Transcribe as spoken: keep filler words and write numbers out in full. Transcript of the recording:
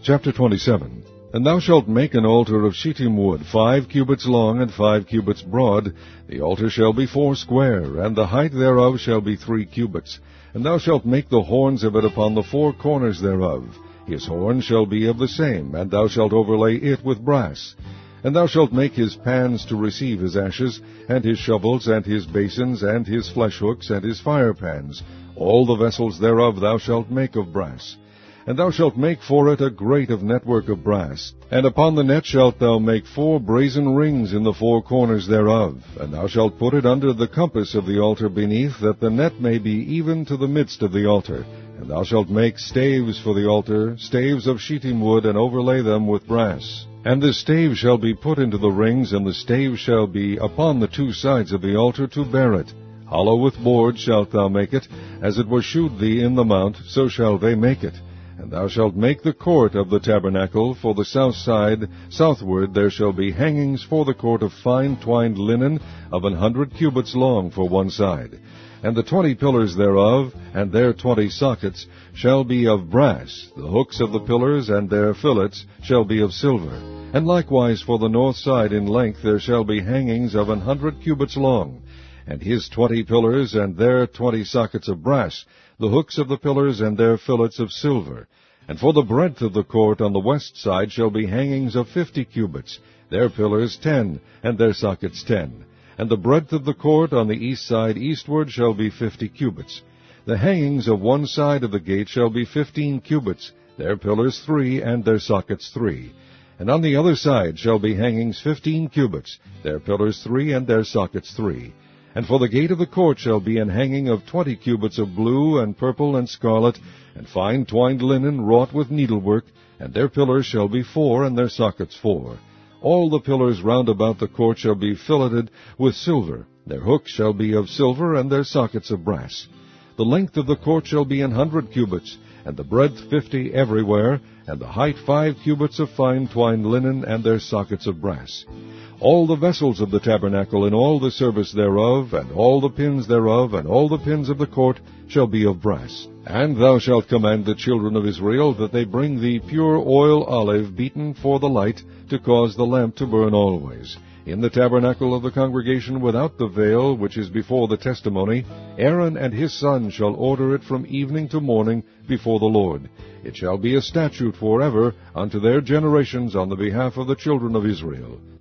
Chapter twenty-seven. And thou shalt make an altar of shittim wood, five cubits long and five cubits broad. The altar shall be foursquare, and the height thereof shall be three cubits. And thou shalt make the horns of it upon the four corners thereof. His horn shall be of the same, and thou shalt overlay it with brass. And thou shalt make his pans to receive his ashes, and his shovels, and his basins, and his fleshhooks, and his firepans. All the vessels thereof thou shalt make of brass. And thou shalt make for it a grate of network of brass. And upon the net shalt thou make four brazen rings in the four corners thereof. And thou shalt put it under the compass of the altar beneath, that the net may be even to the midst of the altar. And thou shalt make staves for the altar, staves of shittim wood, and overlay them with brass. And the stave shall be put into the rings, and the stave shall be upon the two sides of the altar to bear it. Hollow with boards shalt thou make it, as it was shewed thee in the mount, so shall they make it. And thou shalt make the court of the tabernacle for the south side. Southward there shall be hangings for the court of fine twined linen of an hundred cubits long for one side. And the twenty pillars thereof, and their twenty sockets, shall be of brass. The hooks of the pillars and their fillets shall be of silver. And likewise for the north side in length there shall be hangings of an hundred cubits long. And his twenty pillars and their twenty sockets of brass, the hooks of the pillars and their fillets of silver. And for the breadth of the court on the west side shall be hangings of fifty cubits, their pillars ten, and their sockets ten. And the breadth of the court on the east side eastward shall be fifty cubits. The hangings of one side of the gate shall be fifteen cubits, their pillars three, and their sockets three. And on the other side shall be hangings fifteen cubits, their pillars three, and their sockets three. And for the gate of the court shall be an hanging of twenty cubits of blue, and purple, and scarlet, and fine twined linen wrought with needlework, and their pillars shall be four, and their sockets four. All the pillars round about the court shall be filleted with silver. Their hooks shall be of silver, and their sockets of brass. The length of the court shall be an hundred cubits, and the breadth fifty everywhere, and the height five cubits of fine twined linen, and their sockets of brass. All the vessels of the tabernacle, and all the service thereof, and all the pins thereof, and all the pins of the court, shall be of brass. And thou shalt command the children of Israel that they bring thee pure oil olive beaten for the light, to cause the lamp to burn always. In the tabernacle of the congregation without the veil, which is before the testimony, Aaron and his sons shall order it from evening to morning before the Lord. It shall be a statute forever unto their generations on the behalf of the children of Israel.